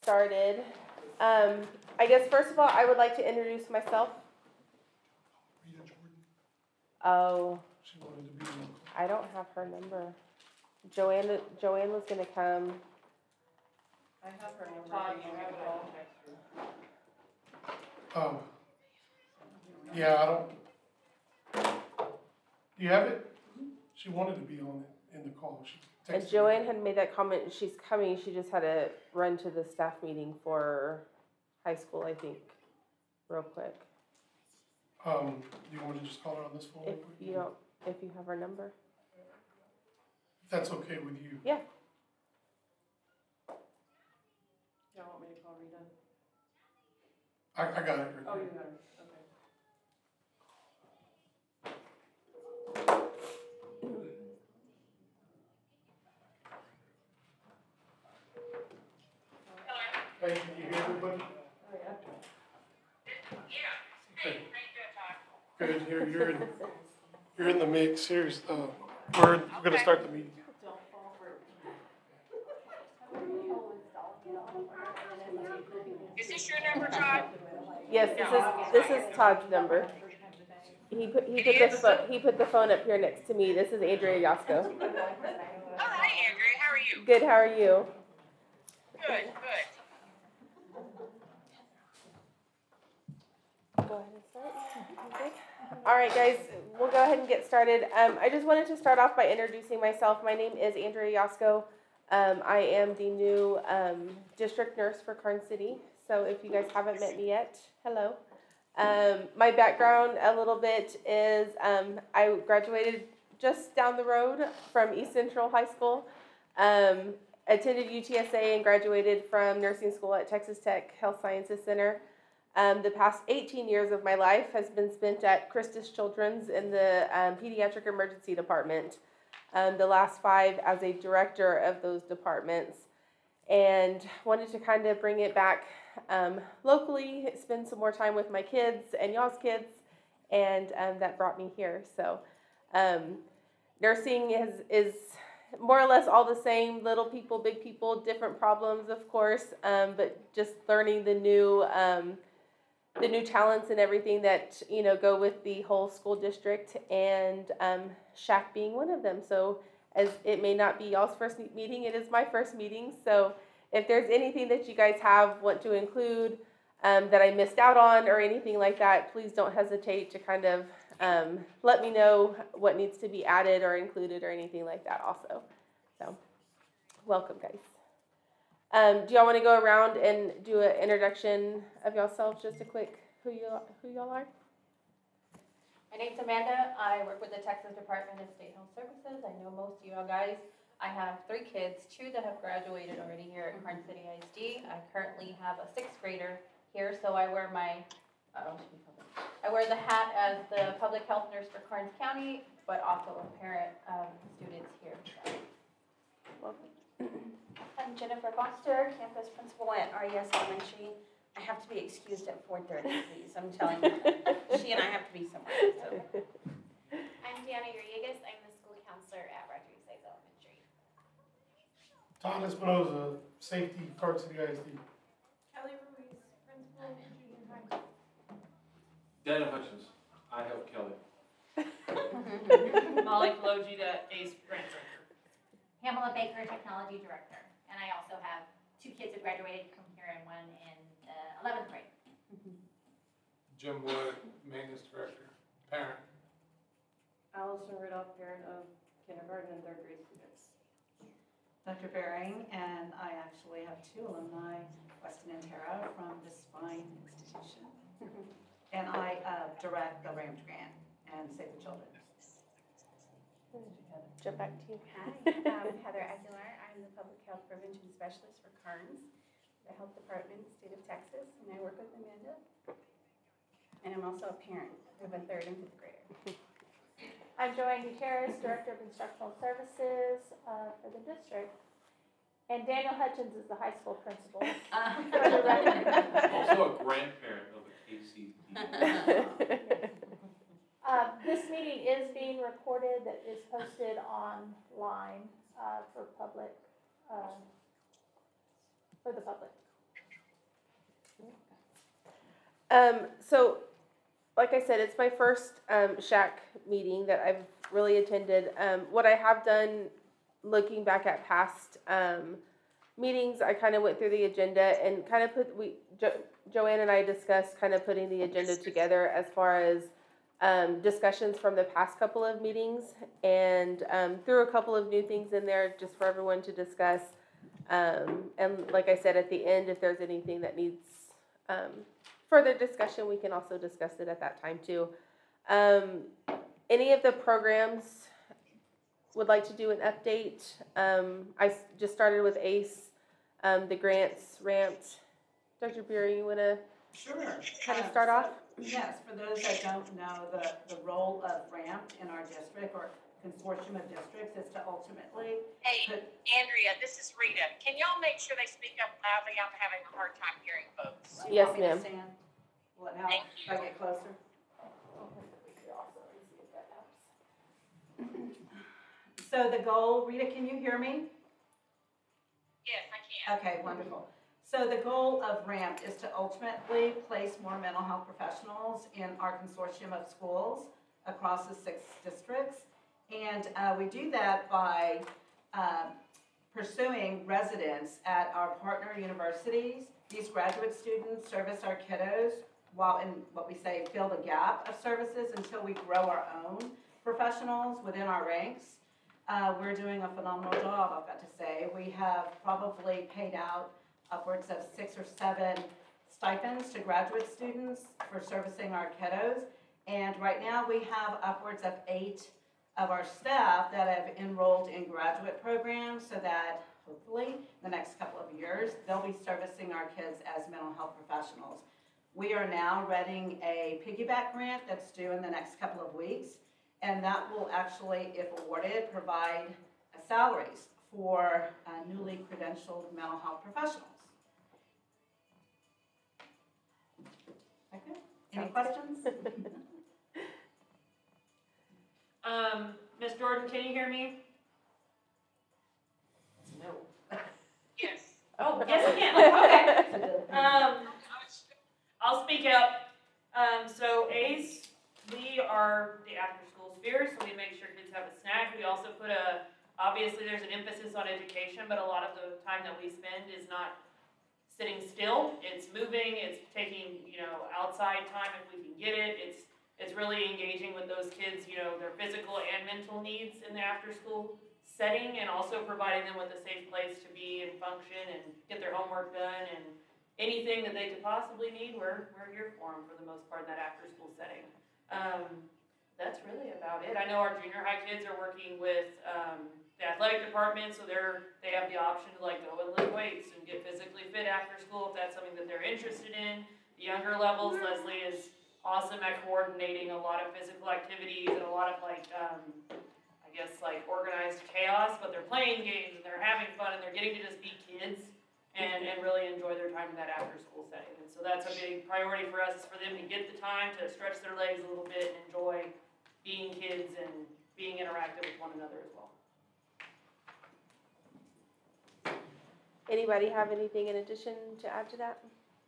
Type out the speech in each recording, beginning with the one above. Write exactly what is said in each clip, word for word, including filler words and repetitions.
started. Um, I guess first of all, I would like to introduce myself. Rita Jordan. Oh. She wanted to be on the call. I don't have her number. Joanne, Joanne was gonna come. I have her number. Todd, you have it all. Oh. Yeah, I don't. Do you have it? She wanted to be on it in the call. She And texted Joanne me. had made that comment, she's coming, she just had to run to the staff meeting for high school, I think, real quick. Um, do you want to just call her on this phone? If you don't, if you have her number. If that's okay with you. Yeah. Y'all want me to call Rita? I, I got it. Right Oh, there. you got her, okay. Hey, can you hear everybody? Oh, yeah. Okay. Good, you're, you're in, you're in the mix. Here's, uh, we're, we're gonna start the meeting. Don't fall for it. Is this your number, Todd? Yes, this is, this is Todd's number. He put, he put the phone, he put the phone up here next to me. This is Andrea Yasko. Oh, hi, Andrea. How are you? Good, how are you? Good, good. Go ahead and start. Okay. All right, guys, we'll go ahead and get started. Um, I just wanted to start off by introducing myself. My name is Andrea Yasko. Um, I am the new um, district nurse for Karnes City. So if you guys haven't met me yet, hello. Um, my background a little bit is um, I graduated just down the road from East Central High School. Um, attended U T S A and graduated from nursing school at Texas Tech Health Sciences Center. Um, the past eighteen years of my life has been spent at Christus Children's in the um, Pediatric Emergency Department. Um, the last five as a director of those departments. And wanted to kind of bring it back um, locally, spend some more time with my kids and y'all's kids, and um, that brought me here. So um, nursing is, is more or less all the same, little people, big people, different problems, of course, um, but just learning the new um, the new talents and everything that, you know, go with the whole school district, and um, S H A C being one of them. So as it may not be y'all's first meeting, it is my first meeting. So if there's anything that you guys have, want to include um, that I missed out on or anything like that, please don't hesitate to kind of um, let me know what needs to be added or included or anything like that also. So welcome, guys. Um, do y'all want to go around and do an introduction of yourselves, just a quick who you who y'all are? My name's Amanda. I work with the Texas Department of State Health Services. I know most of you guys. I have three kids, two that have graduated already here at Karnes City I S D. I currently have a sixth grader here, so I wear my uh, I wear the hat as the public health nurse for Karnes County, but also a parent of students here. So. Welcome. I'm Jennifer Foster, campus principal at R E S Elementary. I have to be excused at four thirty, please. I'm telling you. She and I have to be somewhere. So. I'm Deanna Uriagas. I'm the school counselor at Rodriguez Elementary. Todd Espinoza, safety, Karnes City I S D. Kelly Ruiz, principal, junior high. Daniel Hutchins, I help Kelly. Molly Kalojita, ACE grant director. Pamela Baker, technology director. And I also have two kids who graduated from here and one in uh, eleventh grade. Jim Wood, maintenance director, parent. Allison Riddoff, parent of kindergarten and third grade students. Doctor Bering, and I actually have two alumni, Weston and Tara, from the Spine Institution. And I uh, direct the RAMP grant and Save the Children. Jump back to you. Hi, I'm Heather Aguilar. I'm the public health prevention specialist for Karnes, the health department, state of Texas, and I work with Amanda. And I'm also a parent of a third and fifth grader. I'm Joanne Gutierrez, Director of Instructional Services uh, for the district. And Daniel Hutchins is the high school principal. Uh, for the record. Also a grandparent of a K C D. Uh, this meeting is being recorded, that is posted online uh, for public, uh, for the public. Um, so, like I said, it's my first um, S H A C meeting that I've really attended. Um, what I have done, looking back at past um, meetings, I kind of went through the agenda and kind of put, we, jo- Joanne and I discussed kind of putting the agenda together as far as um, discussions from the past couple of meetings, and um, threw a couple of new things in there just for everyone to discuss. Um, and like I said, at the end, if there's anything that needs um, further discussion, we can also discuss it at that time too. Um, any of the programs would like to do an update? Um, I s- just started with ACE, um, the grants ramped. Doctor Beer, you want to Sure. kind of Um, start so- off? Yes, for those that don't know, the, the role of RAMP in our district or consortium of districts is to ultimately Hey, put, Andrea, this is Rita. Can y'all make sure they speak up loudly? I'm having a hard time hearing folks. do you Yes, want me to ma'am. stand? Will it help Thank if I you. get closer? So the goal, Rita, can you hear me? Yes, I can. Okay, wonderful. So the goal of RAMP is to ultimately place more mental health professionals in our consortium of schools across the six districts. And uh, we do that by um, pursuing residents at our partner universities. These graduate students service our kiddos while in what we say, fill the gap of services until we grow our own professionals within our ranks. Uh, we're doing a phenomenal job, I've got to say. We have probably paid out upwards of six or seven stipends to graduate students for servicing our kiddos. And right now we have upwards of eight of our staff that have enrolled in graduate programs so that hopefully in the next couple of years, they'll be servicing our kids as mental health professionals. We are now readying a piggyback grant that's due in the next couple of weeks. And that will actually, if awarded, provide uh, salaries for uh, newly credentialed mental health professionals. Okay, any questions? Um, Miss Jordan, can you hear me? No. Yes. Oh, yes, I can, okay. Um, I'll speak up. Um, so ACE, we are the after-school sphere, so we make sure kids have a snack. We also put a, obviously there's an emphasis on education, but a lot of the time that we spend is not sitting still. It's moving, it's taking, you know, outside time if we can get it. It's It's really engaging with those kids, you know, their physical and mental needs in the after-school setting, and also providing them with a safe place to be and function and get their homework done, and anything that they could possibly need, we're, we're here for them for the most part in that after-school setting. Um, that's really about it. I know our junior high kids are working with um, the athletic department, so they're they have the option to like go and lift weights and get physically fit after school if that's something that they're interested in. The younger levels, Leslie is awesome at coordinating a lot of physical activities and a lot of like, um, I guess like organized chaos, but they're playing games and they're having fun and they're getting to just be kids and, and really enjoy their time in that after school setting. And so that's a big priority for us, is for them to get the time to stretch their legs a little bit and enjoy being kids and being interactive with one another as well. Anybody have anything in addition to add to that?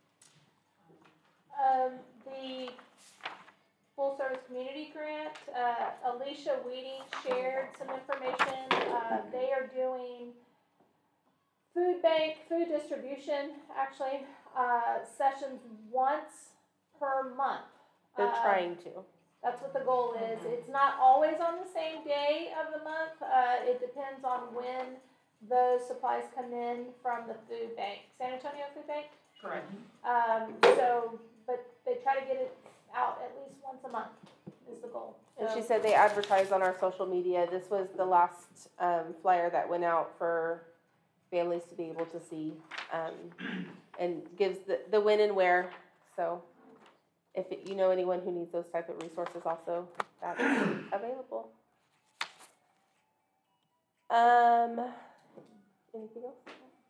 Um, the full service community grant, uh, Alicia Weeding shared some information. Uh, they are doing food bank, food distribution, actually, uh, sessions once per month. They're Uh, trying to. That's what the goal is. It's not always on the same day of the month. Uh, it depends on when those supplies come in from the food bank, San Antonio Food Bank. Correct. Um, so, but they try to get it out at least once a month is the goal. And she So- said they advertised on our social media. This was the last um, flyer that went out for families to be able to see, um, and gives the, the when and where. So if it, you know anyone who needs those type of resources also, that is available. Um, anything else?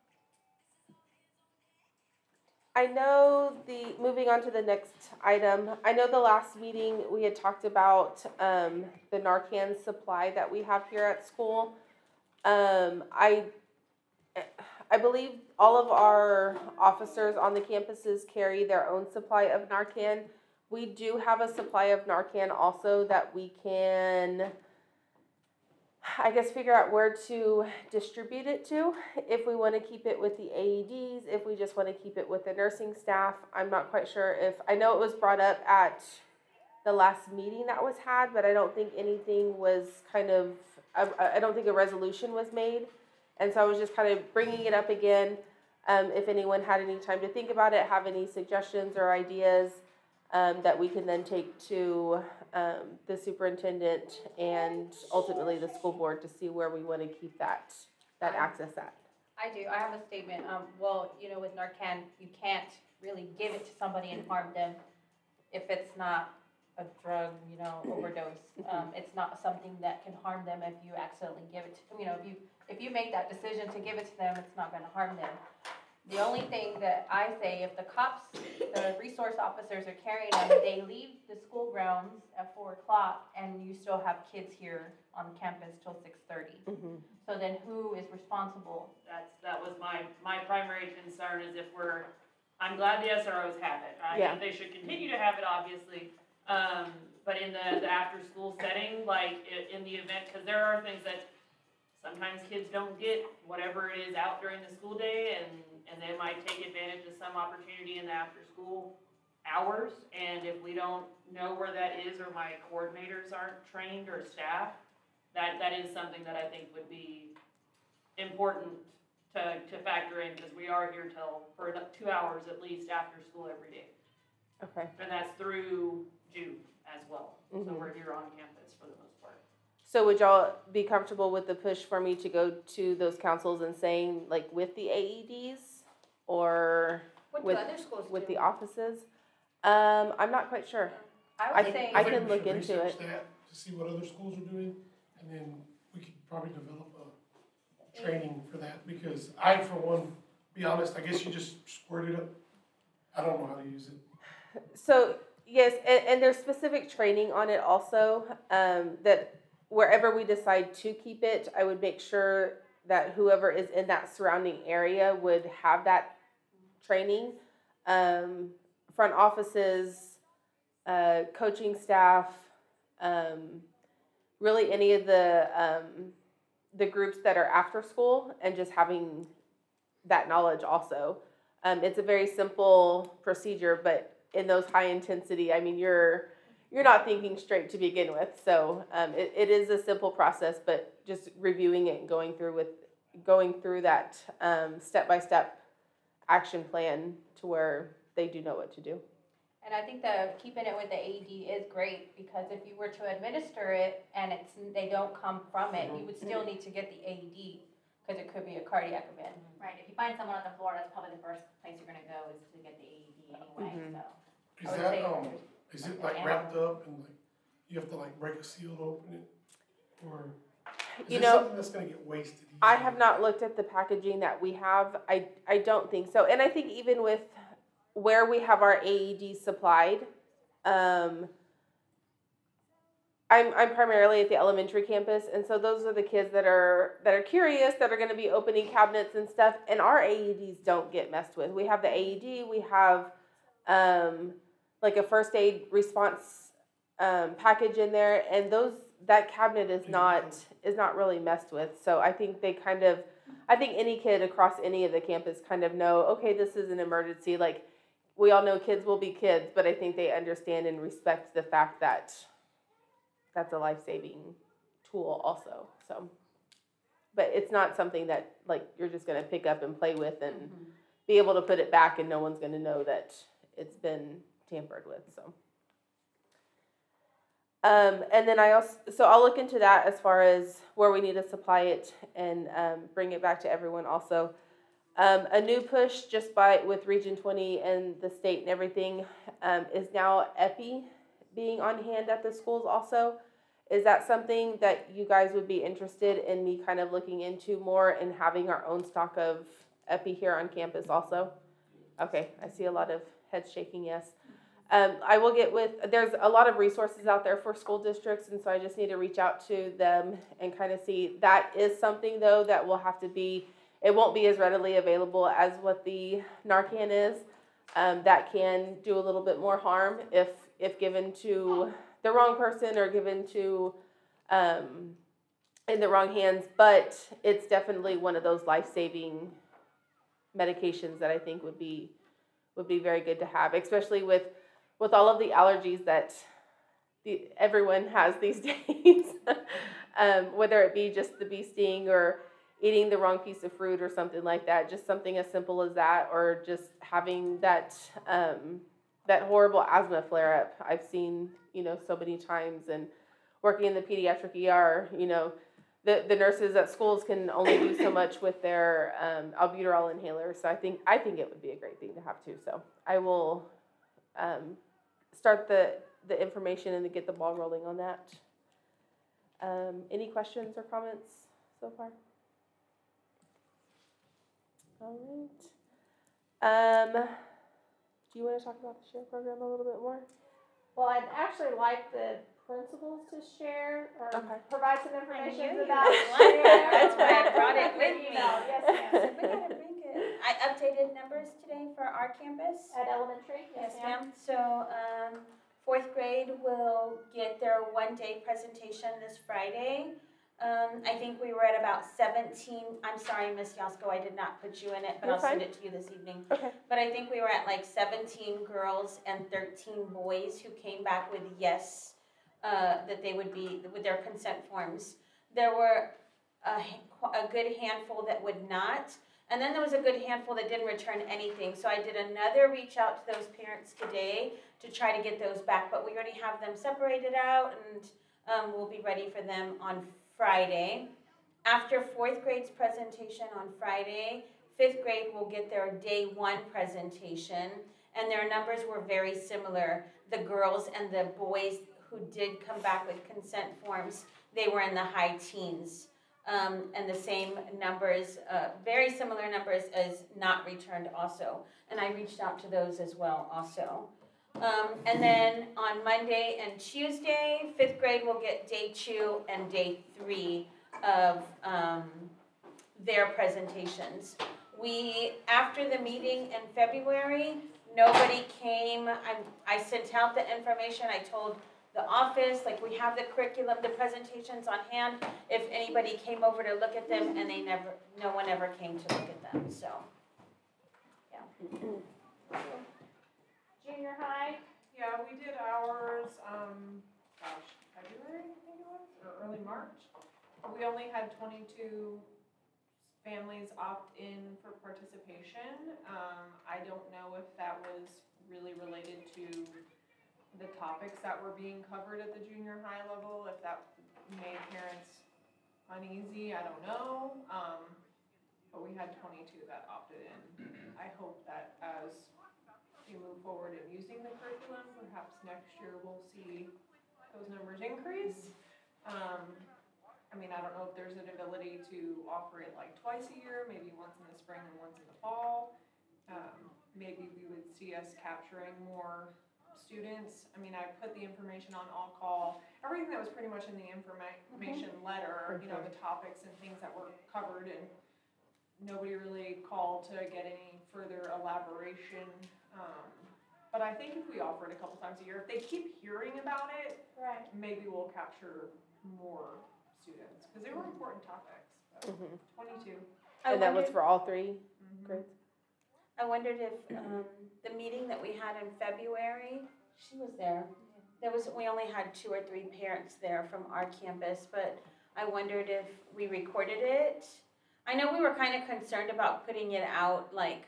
I know the, moving on to the next item, I know the last meeting we had talked about um, the Narcan supply that we have here at school. Um, I, I believe all of our officers on the campuses carry their own supply of Narcan. We do have a supply of Narcan also that we can, I guess, figure out where to distribute it to. If we want to keep it with the A E Ds, if we just want to keep it with the nursing staff. I'm not quite sure if, I know it was brought up at the last meeting that was had, but I don't think anything was kind of, I, I don't think a resolution was made. And so I was just kind of bringing it up again. Um, if anyone had any time to think about it, have any suggestions or ideas, um, that we can then take to um, the superintendent and ultimately the school board to see where we want to keep that that access at. I do, I have a statement, um, well, you know, with Narcan, you can't really give it to somebody and harm them if it's not a drug, you know, overdose. Um, it's not something that can harm them if you accidentally give it to them, you know, if you, if you make that decision to give it to them, it's not gonna harm them. The only thing that I say, if the cops, the resource officers are carrying them, they leave the school grounds at four o'clock and you still have kids here on campus till six thirty. Mm-hmm. So then who is responsible? That's, that was my, my primary concern is if we're, I'm glad the S R Os have it. I Yeah. think they should continue to have it, obviously. Um, but in the, the after-school setting, like, i- in the event, because there are things that sometimes kids don't get whatever it is out during the school day, and, and they might take advantage of some opportunity in the after-school hours. And if we don't know where that is, or my coordinators aren't trained or staff, that, that is something that I think would be important to, to factor in, because we are here till, for two hours at least after school every day. Okay. And that's through June as well. So Mhm. we're here on campus for the most part. So would y'all be comfortable with the push for me to go to those councils and saying, like, with the A E Ds or What do with, other schools do? with the offices? Um, I'm not quite sure. I I would can- say, I think can we look should into research it. that to see what other schools are doing, and then we could probably develop a training for that, because I, for one, be honest, I guess you just squirt it up. I don't know how to use it. So, yes, and, and there's specific training on it also, um, that wherever we decide to keep it, I would make sure that whoever is in that surrounding area would have that training. Um, front offices, uh, coaching staff, um, really any of the, um, the groups that are after school, and just having that knowledge also. Um, it's a very simple procedure, but in those high intensity, I mean, you're you're not thinking straight to begin with. So um, it, it is a simple process, but just reviewing it and going through with going through that um, step-by-step action plan to where they do know what to do. and I think that keeping it with the A E D is great, because if you were to administer it and it's, they don't come from it, you would still need to get the A E D, because it could be a cardiac event. Right, if you find someone on the floor, that's probably the first place you're gonna go is to get the A E D anyway, Mhm. so. Is I would that, say um, there's- is it like wrapped up and like, you have to like break a seal to open it? Or is You it know, something that's gonna get wasted? I easily? have not looked at the packaging that we have. I, I don't think so. And I think even with where we have our A E Ds supplied, um, I'm, I'm primarily at the elementary campus, and so those are the kids that are that are curious, that are going to be opening cabinets and stuff. And our A E Ds don't get messed with. We have the A E D. We have um, like a first aid response um, package in there, and those that cabinet is not is not really messed with. So I think they kind of, I think any kid across any of the campus kind of know, okay, this is an emergency. Like, we all know kids will be kids, but I think they understand and respect the fact that that's a life-saving tool also. So, but it's not something that like you're just gonna pick up and play with and Mhm. be able to put it back, and no one's gonna know that it's been tampered with. So. Um, and then I also, so I'll look into that as far as where we need to supply it and um, bring it back to everyone also. Um, a new push just by with Region twenty and the state and everything um, is now Epi being on hand at the schools also. Is that something that you guys would be interested in me kind of looking into more and having our own stock of Epi here on campus also? Okay, I see a lot of heads shaking yes. Um, I will get with, there's a lot of resources out there for school districts, and so I just need to reach out to them and kind of see. That is something, though, that will have to be, it won't be as readily available as what the Narcan is. Um, that can do a little bit more harm if if given to the wrong person or given to um, in the wrong hands. But it's definitely one of those life-saving medications that I think would be would be very good to have, especially with with all of the allergies that the, everyone has these days. um, whether it be just the bee sting or eating the wrong piece of fruit or something like that, just something as simple as that, or just having that um, that horrible asthma flare up. I've seen, you know, so many times, and working in the pediatric E R, you know, the, the nurses at schools can only do so much with their um, albuterol inhalers. So I think I think it would be a great thing to have too. So I will um, start the the information and to get the ball rolling on that. Um, any questions or comments so far? All right. Um, do you want to talk about the SHARE program a little bit more? Well, I'd actually like the principals to share or Okay. provide some I information knew you about would want it. SHARE. That's why I brought it with me. Email. Yes, So ma'am. we gotta bring it. I updated numbers today for our campus. At elementary, yes, Yes, ma'am. ma'am. So, um, fourth grade will get their one-day presentation this Friday. Um, I think we were at about seventeen, I'm sorry, Miss Yasko, I did not put you in it, but You're I'll send fine. it to you this evening. Okay. But I think we were at like seventeen girls and thirteen boys who came back with yes, uh, that they would be, with their consent forms. There were a, a good handful that would not. And then there was a good handful that didn't return anything. So I did another reach out to those parents today to try to get those back. But we already have them separated out, and um, we'll be ready for them on Friday. After fourth grade's presentation on Friday, fifth grade will get their day one presentation. And their numbers were very similar. The girls and the boys who did come back with consent forms, they were in the high teens. Um, and the same numbers, uh, very similar numbers as not returned also. And I reached out to those as well also. Um, and then on Monday and Tuesday, fifth grade will get day two and day three of um, their presentations. We, after the meeting in February, nobody came. I, I sent out the information. I told the office, like we have the curriculum, the presentations on hand, if anybody came over to look at them, and they never, no one ever came to look at them, so, yeah. Junior high, Yeah, we did ours, um, gosh, February, I think it was, or early March. We only had twenty-two families opt in for participation. Um, I don't know if that was really related to the topics that were being covered at the junior high level, if that made parents uneasy, I don't know. Um, but we had twenty-two that opted in. I hope that as we move forward in using the curriculum, perhaps next year we'll see those numbers increase. Um, I mean, I don't know if there's an ability to offer it like twice a year, maybe once in the spring and once in the fall. Um, maybe we would see us capturing more students. I mean, I put the information on All Call, everything that was pretty much in the information letter, you know, the topics and things that were covered, and nobody really called to get any further elaboration. Um, but I think if we offer it a couple times a year, if they keep hearing about it, right? maybe we'll capture more students, because they were important topics. But Mm-hmm. twenty-two. I And that was wondered- for all three Mm-hmm. grades? I wondered if, um, the meeting that we had in February, she was there. There was, we only had two or three parents there from our campus, but I wondered if we recorded it. I know we were kind of concerned about putting it out, like,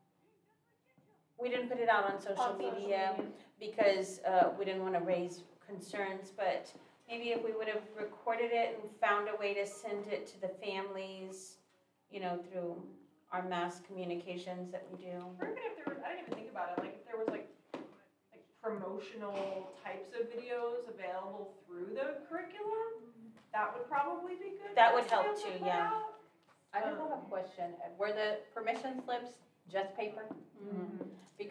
we didn't put it out on social On social media media. because, uh, we didn't want to raise concerns, but maybe if we would have recorded it and found a way to send it to the families, you know, through our mass communications that we do. Or even if there was, I didn't even think about it, like if there was like, like promotional types of videos available through the curriculum, that would probably be good. That for would us to be help able to too, put yeah. out. I just have a question. Were the permission slips just paper? Mm-hmm. Because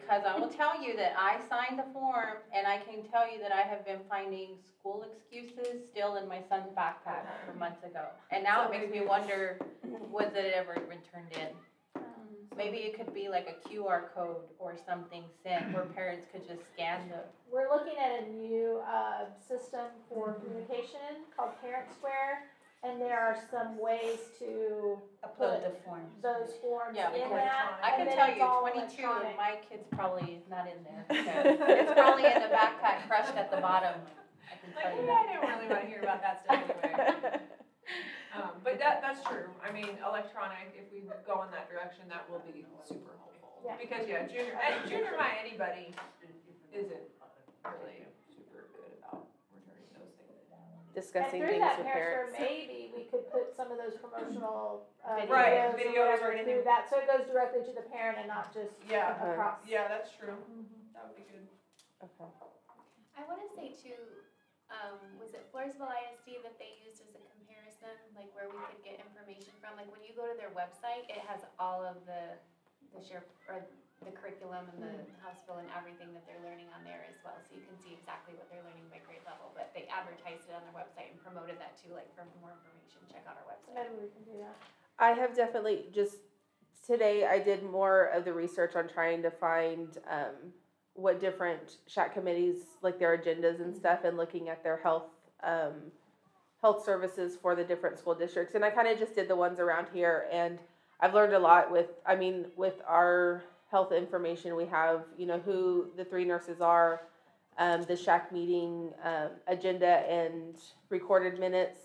because I will tell you that I signed the form, and I can tell you that I have been finding school excuses still in my son's backpack from months ago. And now it makes me wonder, was it ever been turned in? Maybe it could be like a Q R code or something sent where parents could just scan the. We're looking at a new, uh, system for communication called Parent Square, and there are some ways to Upload put the forms. those forms Yeah, in because that. I and can then tell it's you, all twenty-two, electronic. my kid's probably not in there. because It's probably in the backpack crushed at the bottom, I can tell Like, you yeah, that. I don't really wanna hear about that stuff anyway. Um, but that, that's true, I mean, electronic, if we go in that direction, that will be super helpful. Yeah. Because, yeah, junior, and junior high, anybody isn't really super good about returning those things. And Discussing through things that with Parent Square, parents. maybe we could put some of those promotional, uh, Right, videos videos or or whatever anything. through that, so it goes directly to the parent and not just Yeah. Uh-huh. across. Yeah, that's true, that would be good. Okay. I want to say too, um, was it Floresville I S D that they used as a comparison, like where we could get information from? Like when you go to their website, it has all of the, the share, or the curriculum and the house bill and everything that they're learning on there as well. So you can see exactly what they're learning by grade level, but they advertised it on their website and promoted that too, like for more information, check out our website. Maybe we can do that. I have definitely just today I did more of the research on trying to find um, what different shack committees like their agendas and stuff, and looking at their health um, health services for the different school districts. And I kind of just did the ones around here, and I've learned a lot with. I mean, with our health information, we have you know who the three nurses are, um, the shack meeting um, agenda and recorded minutes,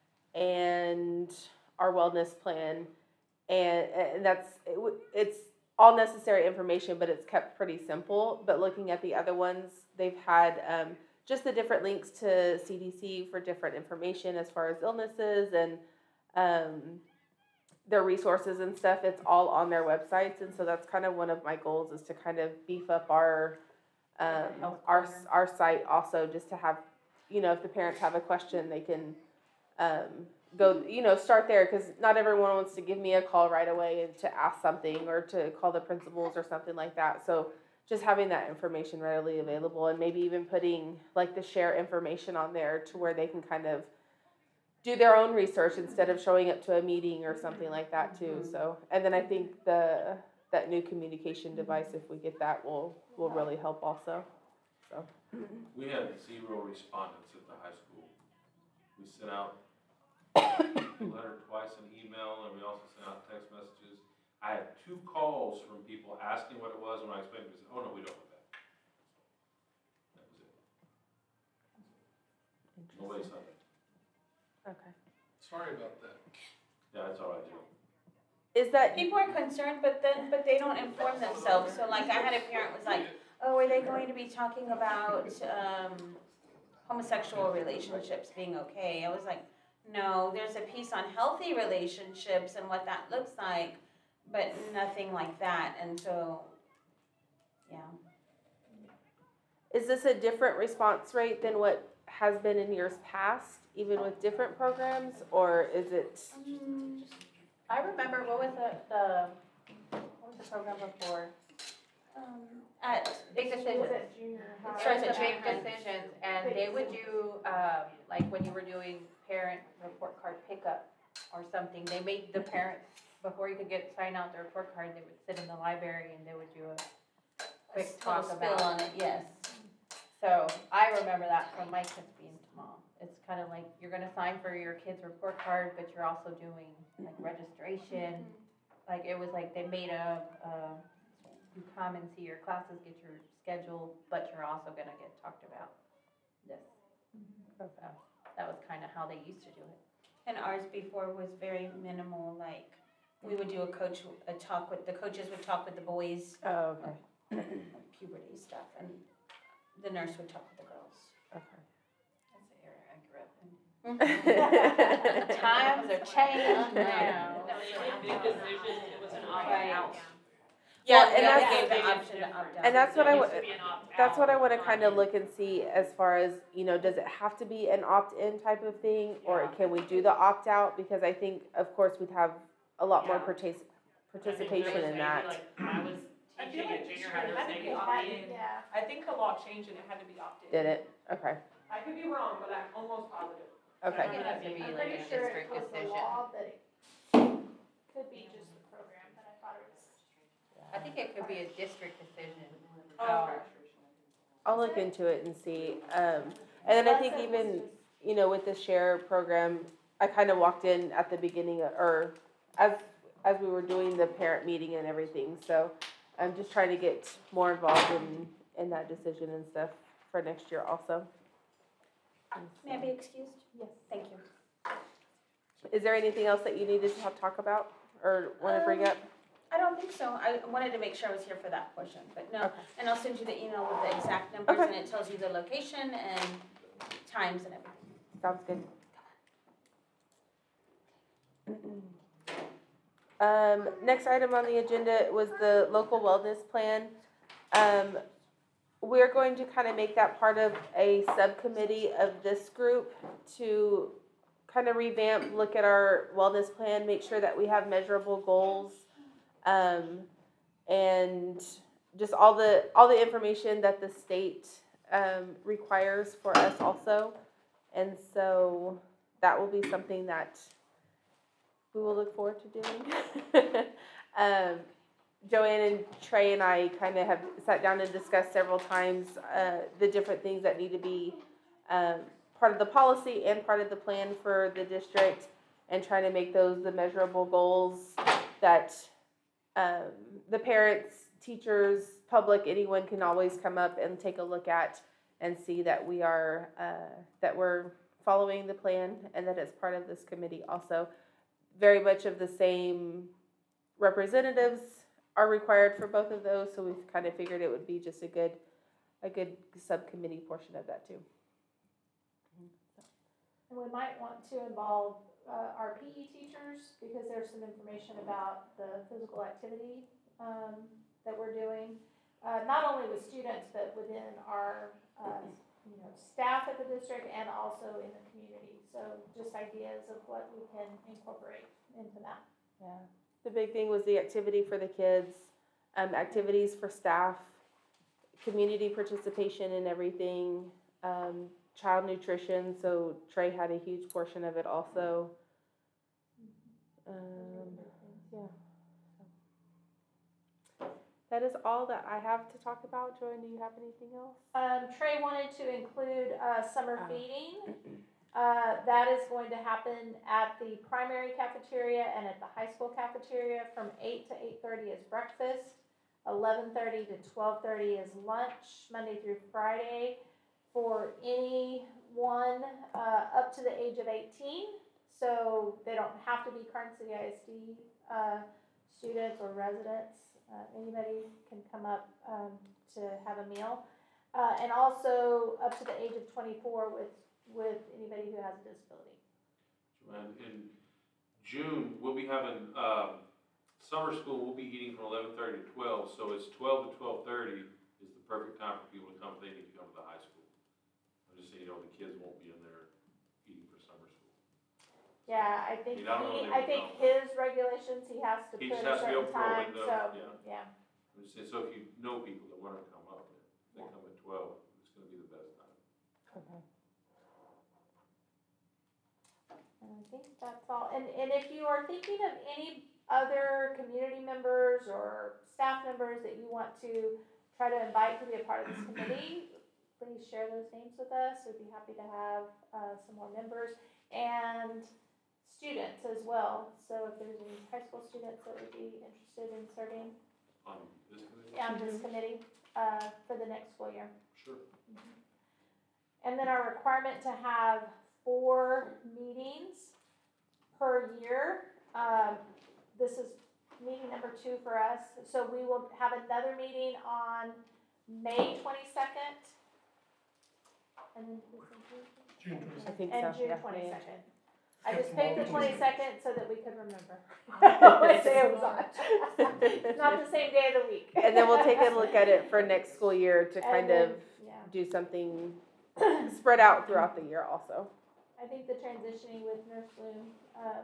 and our wellness plan, and and that's it, w- it's all necessary information, but it's kept pretty simple. But looking at the other ones, they've had um, just the different links to C D C for different information as far as illnesses and um, their resources and stuff. It's all on their websites, and so that's kind of one of my goals is to kind of beef up our um, Health our corner. our site also, just to have you know if the parents have a question, they can. Um, go, you know, start there, because not everyone wants to give me a call right away and to ask something or to call the principals or something like that. So just having that information readily available, and maybe even putting like the share information on there to where they can kind of do their own research instead of showing up to a meeting or something like that too. So, and then I think the that new communication device, if we get that, will will really help also. So We had zero respondents at the high school. We sent out a letter twice, an email, and we also sent out text messages. I had two calls from people asking what it was, and when I explained it, they said, oh, no, we don't know that. That was it. Nobody saw that. okay, Sorry about that. Yeah, that's all right, Joe. is that People are concerned, but then, but they don't inform themselves. So like I had a parent was like, oh, are they going to be talking about, um, homosexual relationships being okay? I was like, no, there's a piece on healthy relationships and what that looks like, but nothing like that. And so, yeah. Is this a different response rate than what has been in years past, even with different programs, or is it? I remember, what was the, the, what was the program before? Um, at Big Was Decisions. it junior high? It starts at at Big junior high. Decisions, and they would do, um, like when you were doing parent report card pickup or something, they made the parents, before you could get, sign out the report card, they would sit in the library and they would do a a quick little talk spill about. on it, yes. So I remember that from my kids being small. It's kind of like, you're gonna sign for your kid's report card, but you're also doing like registration. Like, it was like they made a, uh, you come and see your classes, get your schedule, but you're also gonna get talked about this. So that was kind of how they used to do it. And ours before was very minimal, like, we would do a coach, a talk with, the coaches would talk with the boys, Oh, okay. puberty stuff, and the nurse would talk with the girls. Okay. That's the era I grew up in. Okay. Times have changed now. That was like big decision, it was an Right. opt-out. Yeah, Well, and we only that's- gave the option to opt out. And that's what I It wa- used to be an opt-out. That's what I want to kind of look and see as far as, you know, does it have to be an opt-in type of thing, or Yeah. can we do the opt-out? Because I think, of course, we'd have a lot more Yeah. partic- I think participation there was in maybe, that. like, when I was I teaching feel like in this junior year high, it there's had to maybe be opt opt-in. in. Yeah, I think the law changed and it had to be opt-in. Did it? Okay. I could be wrong, but I'm almost positive. Okay. It has to be I'm like pretty a sure district it was the decision. law, but it could be just the program, but I thought it was. I think it could be a district decision. Oh. I'll look into it and see. Um, and then I think even, you know, with the share program, I kind of walked in at the beginning of, or as, as we were doing the parent meeting and everything. So I'm just trying to get more involved in, in that decision and stuff for next year also. May I be excused? Yes. Thank you. Is there anything else that you needed to talk- talk about or want to bring Um, up? I don't think so. I wanted to make sure I was here for that portion, but no. Okay. And I'll send you the email with the exact numbers Okay. and it tells you the location and times and everything. Sounds good. Um, next item on the agenda was the local wellness plan. Um, we're going to kind of make that part of a subcommittee of this group to kind of revamp, look at our wellness plan, make sure that we have measurable goals, um, and just all the all the information that the state um, requires for us also. And so that will be something that we will look forward to doing. um, Joanne and Trey and I kind of have sat down and discussed several times uh, the different things that need to be um, part of the policy and part of the plan for the district, and trying to make those the measurable goals that um, the parents, teachers, public, anyone can always come up and take a look at and see that we are uh, that we're following the plan and that it's part of this committee also. Very much of the same representatives are required for both of those, so we've kind of figured it would be just a good a good subcommittee portion of that too. And we might want to involve uh, our P E teachers, because there's some information about the physical activity um, that we're doing, uh, not only with students, but within our uh, you know, staff at the district and also in the community. So just ideas of what we can incorporate into that. Yeah. The big thing was the activity for the kids, um, activities for staff, community participation in everything, um, child nutrition. So Trey had a huge portion of it also. Um, yeah. That is all that I have to talk about. Joanne, do you have anything else? Um, Trey wanted to include uh, summer Oh. feeding. Uh, that is going to happen at the primary cafeteria and at the high school cafeteria from eight to eight thirty is breakfast, eleven thirty to twelve thirty is lunch, Monday through Friday, for anyone uh, up to the age of eighteen. So they don't have to be Karn City I S D uh, students or residents. Uh, anybody can come up um, to have a meal. Uh, and also up to the age of twenty-four with with anybody who has a disability. And in June, we'll be having, um, summer school, we'll be eating from eleven thirty to twelve, so it's twelve to twelve thirty is the perfect time for people to come, if they need to come to the high school. I'm just saying, you know, the kids won't be in there eating for summer school. Yeah, I think, I mean, I don't know he, if they I would think know. his regulations, he has to He put just a has to be certain open for a time, window, so, yeah. yeah. I'm just saying, so if you know people that want to come up, if they come at twelve, it's gonna be the best time. Okay. And I think that's all. And, and if you are thinking of any other community members or staff members that you want to try to invite to be a part of this committee, please share those names with us. We'd be happy to have uh, some more members and students as well. So if there's any high school students that would be interested in serving On this committee? on this committee uh, for the next school year. Sure. And then our requirement to have four meetings per year. Um, this is meeting number two for us. So we will have another meeting on May twenty-second. And then June I twenty-second. think and so. June Yeah. twenty-second. I just That's picked the long. twenty-second so that we could remember what day it was on. It's not the same day of the week. And then we'll take a look at it for next school year to And kind then, of yeah. do something spread out throughout the year also. I think the transitioning with Nurse Bloom um,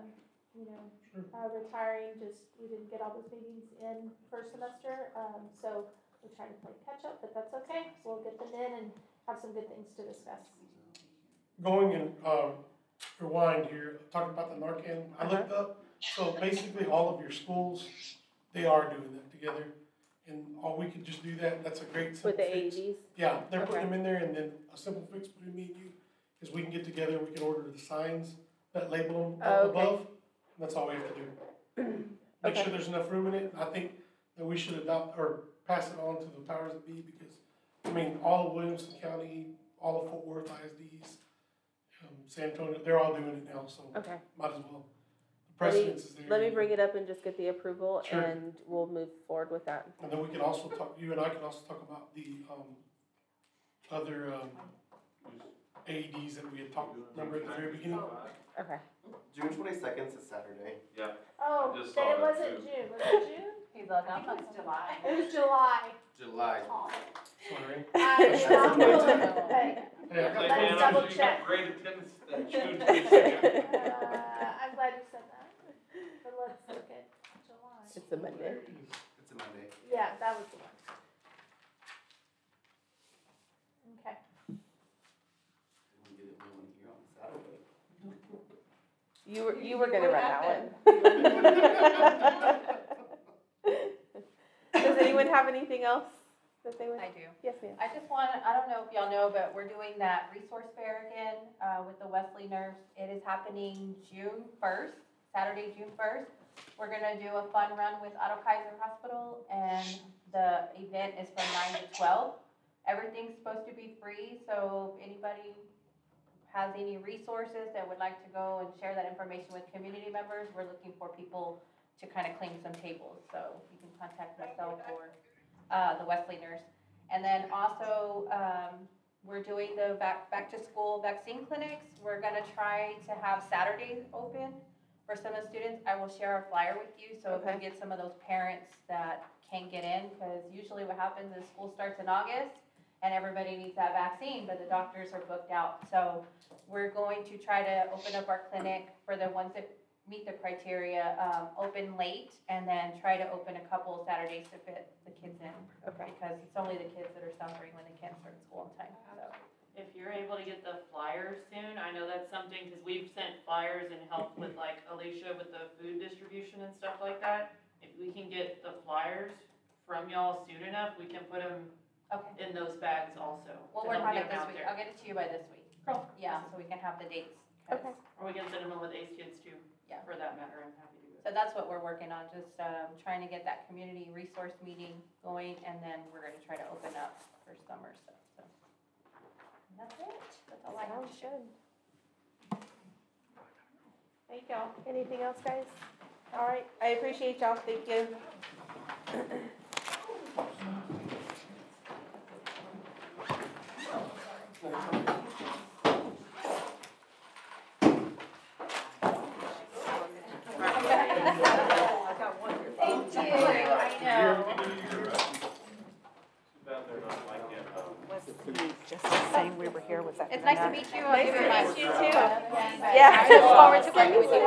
you know, Sure. uh, retiring, just, we didn't get all those meetings in first semester, um, so we're trying to play catch up, but that's okay. We'll get them in and have some good things to discuss. Going and, uh, rewind here, talking about the Narcan, I looked up, so basically all of your schools, they are doing that together. And all we could just do that, that's a great simple With the fix. A E Ds? Yeah, they're putting Okay. them in there, and then a simple fix between me and you is we can get together, we can order the signs that label them Oh, up okay. above. That's all we have to do. Make Okay. sure there's enough room in it. I think that we should adopt or pass it on to the powers that be because, I mean, all of Williamson County, all of Fort Worth I S Ds, um, San Antonio, they're all doing it now, so Okay. might as well. The Let me- precedence is there. Let me bring it up and just get the approval Sure. and we'll move forward with that. And then we can also talk, you and I can also talk about the, um, other, um, A E Ds that we had talked, remember at the very beginning? Okay. June twenty-second is a Saturday. Yeah. Oh, I just then saw it that wasn't too. June, was it June? He's like, I I'm think not. it was July. It was July. July. Sorry. I did not That's pull okay. it, but, Yeah. Like, Let's man, double I'm sure you check. got great attendance at June twenty-second. uh, I'm glad you said that. But let's look at July. It's a Monday. It's a Monday. Yeah, that was the one. Okay. Didn't get it going here on Saturday. You were, you were gonna What run that happened? one. Does anyone have anything else that they would? I do. Yes, ma'am. I just want, I don't know if y'all know, but we're doing that resource fair again, uh, with the Wesley Nurse. It is happening June first, Saturday, June first. We're gonna do a fun run with Otto Kaiser Hospital, and the event is from nine to twelve. Everything's supposed to be free, so if anybody has any resources that would like to go and share that information with community members, we're looking for people to kind of claim some tables, so you can contact myself or uh, the Wesley Nurse. And then also, um, we're doing the back, back to school vaccine clinics. We're gonna try to have Saturdays open for some of the students. I will share a flyer with you, so if Okay. we get some of those parents that can't get in, because usually what happens is school starts in August, and everybody needs that vaccine, but the doctors are booked out. So we're going to try to open up our clinic for the ones that meet the criteria, um, open late, and then try to open a couple Saturdays to fit the kids in. Okay. Because it's only the kids that are suffering when they can't start school on time, so. If you're able to get the flyers soon, I know that's something, because we've sent flyers and helped with like Alicia with the food distribution and stuff like that. If we can get the flyers from y'all soon enough, we can put them Okay. in those bags also. We'll to work help on get it 'em this out week. there. I'll get it to you by this week. Cool. Yeah, so we can have the dates. 'cause- Okay. Or we can send them with Ace Kids too, Yeah. for that matter, I'm happy to do it. So that's what we're working on, just, um, trying to get that community resource meeting going, and then we're gonna try to open up for summer stuff, so. And that's it. That's all I have to Sounds share. good. Thank y'all. Anything else, guys? All right, I appreciate y'all. Thank you. Thank you, I know. Too bad they're not like it, um, Just saying we were here, was that? It's nice to meet you. I'll give you my. Nice to meet you too. Yeah. I look forward to working with you.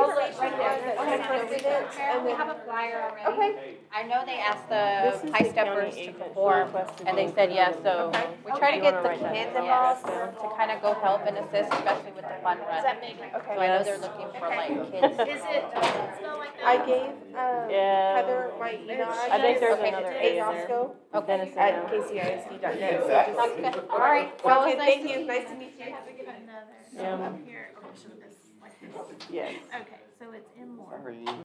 And We then- have a flyer already. Okay. hey, I know they asked This the is high the county steppers to agent perform, requested and they you. said yes, so Okay. we try to You get wanna the write that kids down? involved Yes. to kind of go help and assist, especially with the fun run. Okay. So I know they're looking for like kids. Is it, does it spell like that? I gave, um, Yeah. Heather my email address. I think there's Okay. another A A in there. Roscoe Okay. at K C I S D dot net. So just- Sounds good. All right. Well, it was Okay, nice thank to you. meet Nice to meet you. Have to get another, so Yeah. up here, oh, so this, like this. Yes. Okay, so it's in more. Sorry.